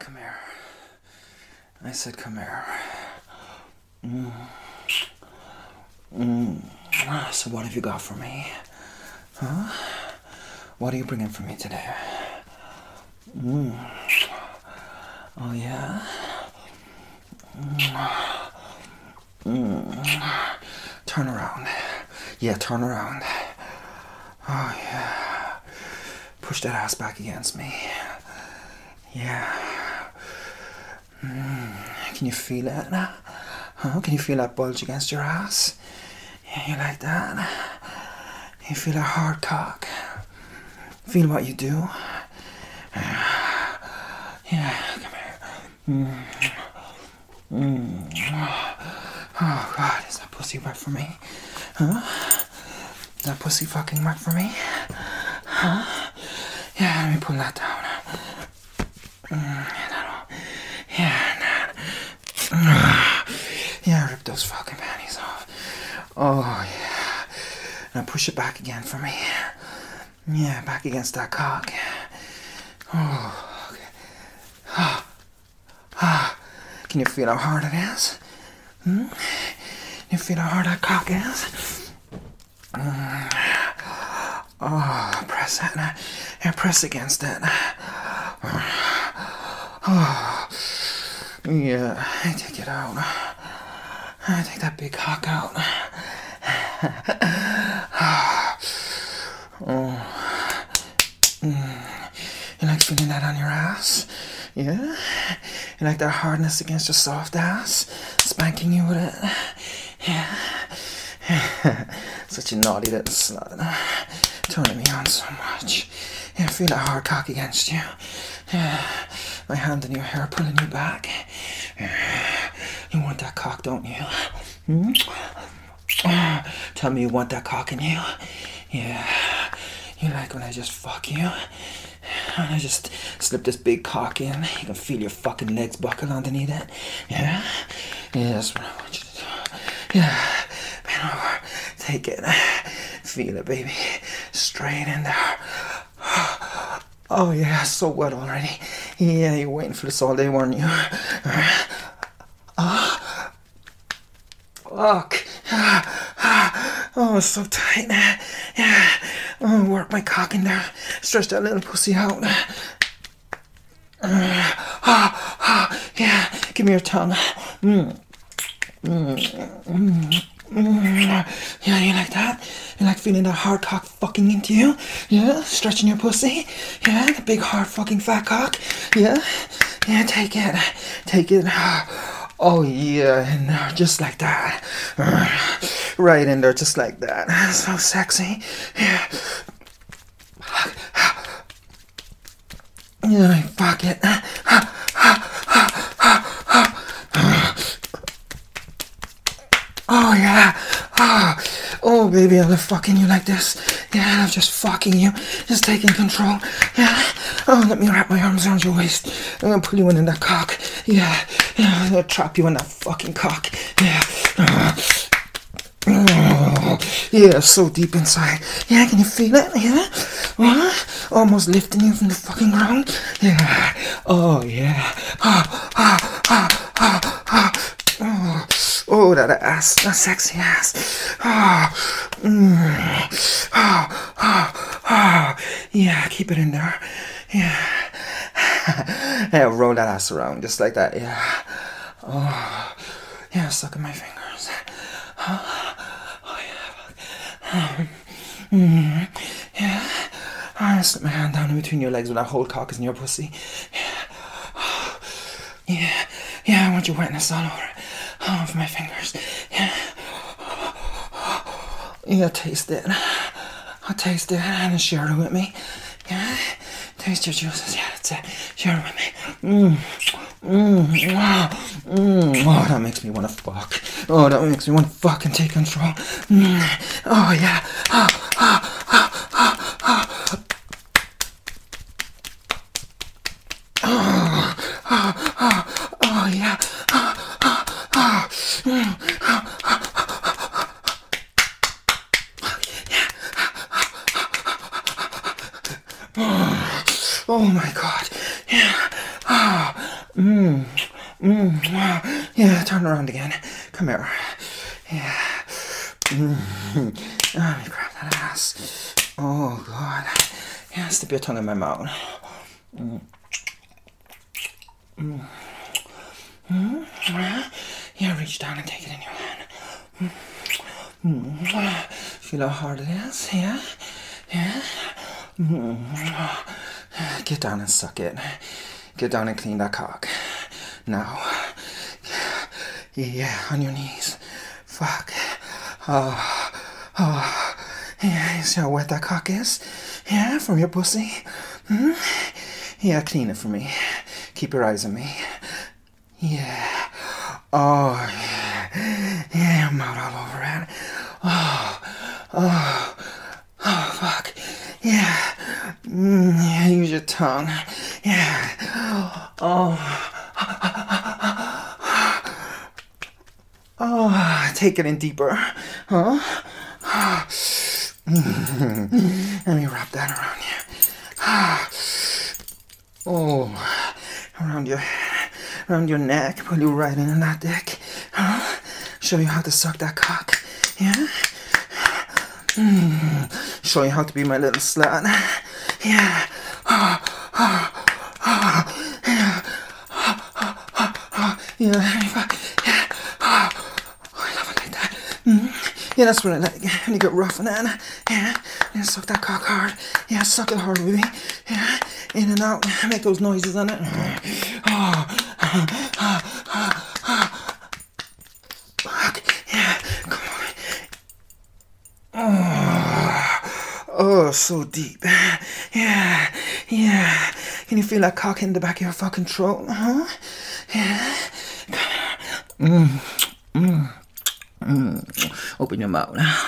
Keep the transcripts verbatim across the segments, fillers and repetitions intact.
Come here. I said come here. Mm. Mm. So what have you got for me? Huh? What are you bringing for me today? Mm. Oh yeah? Mm. Mm. Turn around. Yeah, turn around. Oh yeah. Push that ass back against me. Yeah. Mm. Can you feel it? Huh? Can you feel that bulge against your ass? Yeah, you like that? You feel a hard cock? Feel what you do? Yeah, come here. Mm. Mm. Oh God, is that pussy wet for me? Huh? Is that pussy fucking wet for me? Huh? Yeah, let me pull that down. Mm, yeah, yeah, yeah, rip those fucking panties off. Oh yeah. Now push it back again for me. Yeah, back against that cock. Oh, okay. Ah, ah. Can you feel how hard it is? Hmm? Can you feel how hard that cock is? Mm. Oh, press it. Yeah, press against it. Oh, yeah, I take it out. I take that big cock out. Oh. Mm. You like feeling that on your ass? Yeah? You like that hardness against your soft ass? Spanking you with it? Yeah? Such a naughty little slut. Turning me on so much. Yeah, feel that hard cock against you. Yeah. My hand in your hair pulling you back. Yeah. You want that cock, don't you? Hmm? Tell me you want that cock in you. Yeah. You like when I just fuck you? When I just slip this big cock in, you can feel your fucking legs buckle underneath it. Yeah? Yeah, that's what I want you to do. Yeah. Bend over. Take it. Feel it, baby. Straight in there. Oh yeah, so wet already. Yeah, you're waiting for this all day, weren't you? Oh, fuck. Oh, it's so tight. Yeah. Oh, work my cock in there. Stretch that little pussy out. Yeah, give me your tongue. Mm. Mm. Mm. Mm. Yeah, you like that? You like feeling that hard cock fucking into you? Yeah, stretching your pussy? Yeah, the big hard fucking fat cock? Yeah? Yeah, take it. Take it. Oh yeah, in there, just like that. Right in there, just like that. So sexy. Yeah. Yeah, fuck it. Oh yeah. Oh, oh baby, I love fucking you like this. Yeah, I love just fucking you. Just taking control. Yeah. Oh, let me wrap my arms around your waist. I'm gonna pull you in, in that cock. Yeah. Yeah, I'm gonna trap you in that fucking cock. Yeah. Oh, yeah, so deep inside. Yeah, can you feel it? Yeah. What? Almost lifting you from the fucking ground. Yeah. Oh yeah. Oh, oh, oh, oh, oh. Oh, oh, that ass, that sexy ass. Oh, mm. Oh, oh, oh. Yeah, keep it in there. Yeah. Yeah, roll that ass around just like that. Yeah. Oh, yeah, suck at my fingers. Oh, oh yeah. Mm. Yeah. I slip my hand down in between your legs when that whole cock is in your pussy. Yeah. Oh, yeah. Yeah, I want your wetness all over it. Oh, with my fingers. Yeah. Yeah, taste it. I'll taste it and then share it with me. Yeah. Taste your juices. Yeah, that's it. Share it with me. Mmm. Mmm. Oh, mm. Oh, that makes me want to fuck. Oh, that makes me want to fuck and take control. Mm. Oh, yeah. Oh, oh, oh, oh, oh. Oh, oh, oh, oh, yeah. Oh, oh, oh. Mm. Oh, oh, oh, oh my God. Yeah. Oh, Mmm. Mmm. Yeah, turn around again. Come here. Yeah. Mmm. Let me grab that ass. Oh, God. Yeah, stick your tongue in my mouth. Mm. Mm. Mm. Yeah, reach down and take it in your hand. Mm. Feel how hard it is? Yeah? Yeah? Mm. Get down and suck it. Get down and clean that cock. Now. Yeah, on your knees. Fuck. Oh. Oh. Yeah, you see how wet that cock is? Yeah, from your pussy? Hmm? Yeah, clean it for me. Keep your eyes on me. Yeah. Oh, yeah. Yeah, I'm out all over it. Oh. Oh. Oh, fuck. Yeah. Mm, yeah, use your tongue. Yeah. Oh. Oh, take it in deeper. Huh? Let me wrap that around you. Oh, around your, around your neck. Pull you right in that dick. Huh? Show you how to suck that cock. Yeah. Mm. Show you how to be my little slut. Yeah. Oh, oh, oh, yeah. Oh, oh, oh, oh. Yeah. Yeah. Oh, I love it like that. Mm. Yeah, that's what I like. When you get rough on that. Yeah. Yeah, suck that cock hard. Yeah, suck it hard, baby. Yeah. In and out. Make those noises on it. Oh. Oh. Oh. Oh. Oh. Fuck. Yeah. Come on. Oh. Oh, so deep. Yeah. Yeah. Can you feel that cock in the back of your fucking throat? Huh? Yeah. Mm. Mm. Mm. Open your mouth now.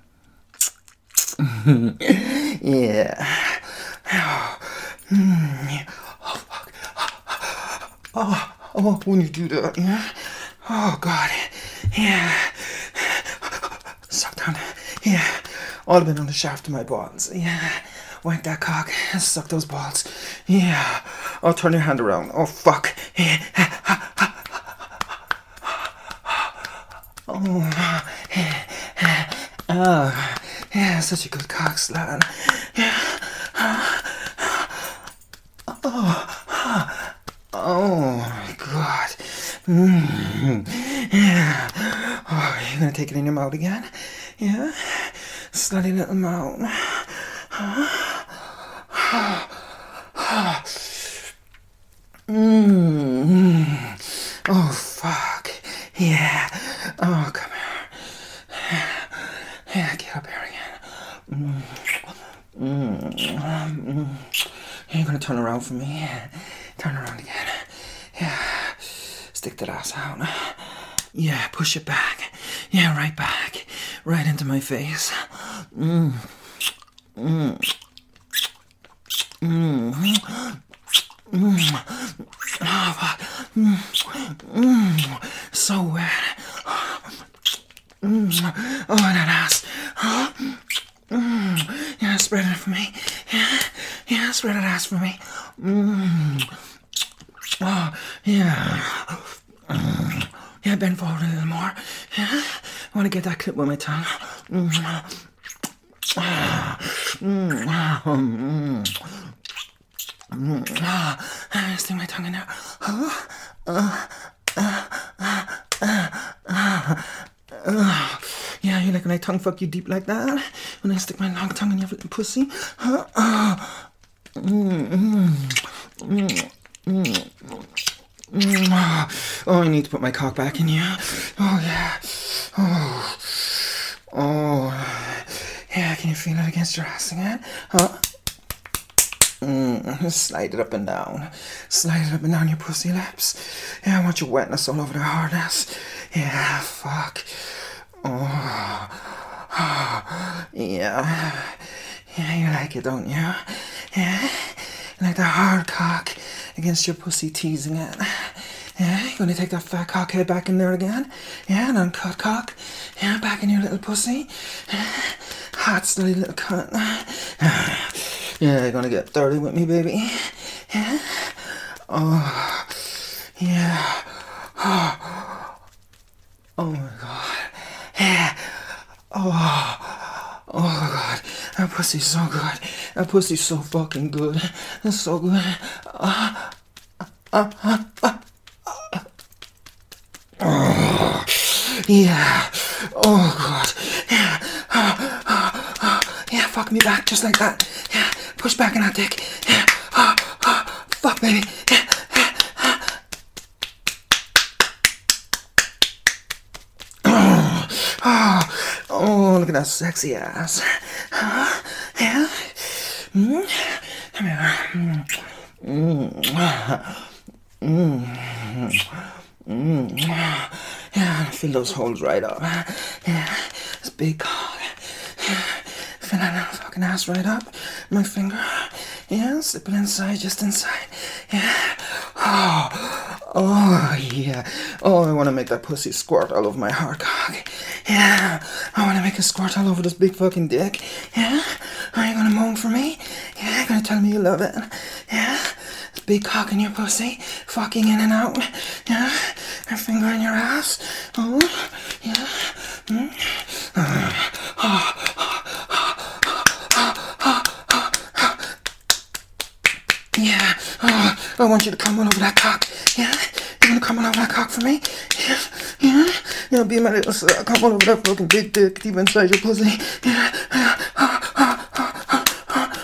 Yeah. Oh. Mm. Oh, fuck. Oh, oh, when you do that, yeah. Oh, God. Yeah. Suck down. Yeah. All of it on the shaft of my balls. Yeah. Wank that cock. Suck those balls. Yeah. Oh, turn your hand around. Oh, fuck. Yeah. Oh, oh, yeah, such a good cock slut. Yeah. Oh, oh my God. Mm. Yeah. Oh, you're gonna take it in your mouth again? Yeah. Slutty little mouth. Mm. Oh, fuck. Yeah. Oh, come here. Yeah, get up here again. Mm. Mm. Mm. You're gonna turn around for me. Turn around again. Yeah. Stick that ass out. Yeah, push it back. Yeah, right back. Right into my face. Mm. Mm. Mm. Mm. Oh, fuck. Mm. Mm. So wet. Mm. Oh, that ass. Mm. Yeah, spread it for me. Yeah, yeah, spread that ass for me. Mm. Oh, yeah. Mm. Yeah, bend forward a little more. Yeah, I want to get that clip with my tongue. Mm. Mm. Mm. Mm. Ah, stick my tongue in there. Uh, uh, uh, uh, uh, uh, uh. Yeah, you like when I tongue fuck you deep like that? When I stick my long tongue in your little pussy? Uh, uh. Mm, mm, mm, mm, mm. Oh, I need to put my cock back in you. Oh, yeah. Oh, oh. Yeah, can you feel it against your ass again? Huh? Mm, slide it up and down. Slide it up and down your pussy lips. Yeah, I want your wetness all over the hardness. Yeah, fuck. Oh. Oh. Yeah. Yeah, you like it, don't you? Yeah? You like the hard cock against your pussy, teasing it. Yeah, you gonna take that fat cock head back in there again? Yeah, an uncut cock. Yeah, back in your little pussy. Hot, slutty little cunt. Yeah, you're gonna get dirty with me, baby. Yeah. Oh. pussy's so good. That pussy's so fucking good. It's so good. Uh, uh, uh, uh, uh. Oh, yeah. Oh, God. Yeah. Uh, uh, uh. Yeah, fuck me back just like that. Yeah, push back in that dick. Yeah. Uh, uh. Fuck, baby. Yeah. Oh, oh, look at that sexy ass. Uh, yeah. Mm. Come here. Mm. Mm. Mm. Yeah, fill those holes right up. Yeah, this big cock. Yeah. Fill that little fucking ass right up. My finger. Yeah, slip it inside, just inside. Yeah. Oh, oh, yeah. Oh, I want to make that pussy squirt all over my hard cock. Yeah. I want to make it squirt all over this big fucking dick. Yeah. Are you gonna moan for me? Yeah, gonna tell me you love it. Yeah. This big cock in your pussy, fucking in and out. Yeah. A finger in your ass. Oh, yeah. Mm. Oh, oh, yeah. Oh, I want you to come all over that cock. Yeah. You gonna come all over that cock for me? Yeah. Yeah. Yeah. Be my little uh, come all over that fucking big dick deep inside your pussy. Yeah. Yeah. Oh, oh, oh, oh, oh.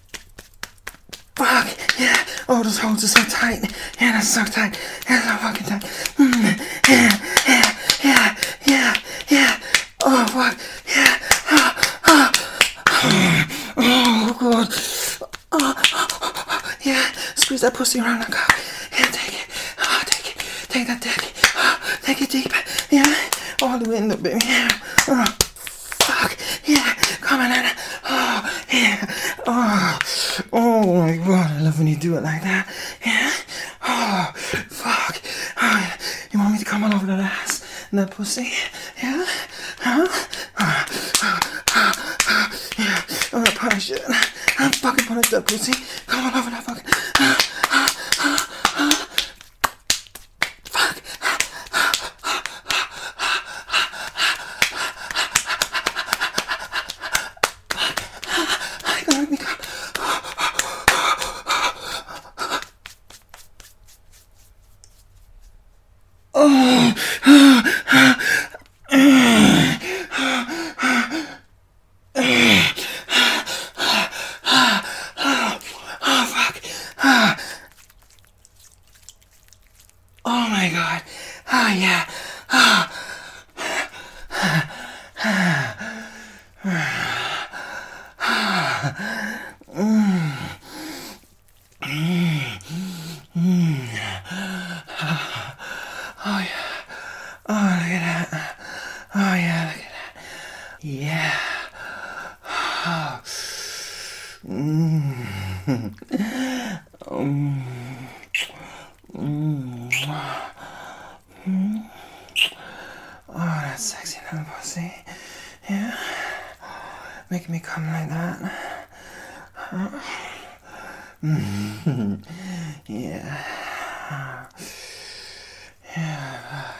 Fuck. Yeah. Oh, those holes are so tight. Yeah, that's so tight. Yeah, so fucking tight. Mm. Yeah. Yeah. Yeah. Yeah. Yeah. Oh, fuck. Yeah. Oh, oh. Oh, God. Oh, oh, yeah, squeeze that pussy around that cock. Yeah, take it. Oh, take it. Take that dick. Oh, take it deep. Yeah, all the way in the baby. Yeah. Oh, fuck. Yeah, come on in. Oh, yeah. Oh, oh my God. I love when you do it like that. Yeah. Oh, fuck. Oh, you want me to come all over that ass and that pussy? Yeah. Huh? Oh, oh, oh, oh, yeah. I'm gonna punish it. I'm fucking punish that pussy. Come on over that fucking. Uh, uh, uh, uh. Fuck. Fuck. Gonna make me come. Oh. Oh my God. Oh yeah. Oh. Mm. Mm. Mm. Oh yeah. Oh, look at that. Oh yeah, look at that. Yeah. Oh. Mm. Mm. Mm. Mm. Oh, that's sexy little pussy. Yeah. Making me come like that. Huh? Mm. Yeah. Yeah.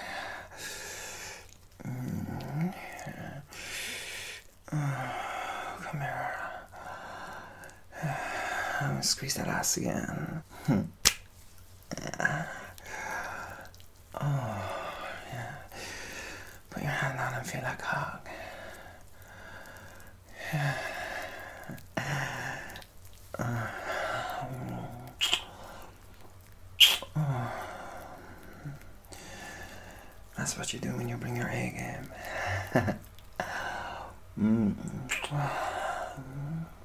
Mm. Yeah. Oh, come here. I'm gonna squeeze that ass again. Yeah. Oh, yeah. Put your hand on and feel that cock. Yeah. Uh, oh. That's what you do when you bring your A game. mm.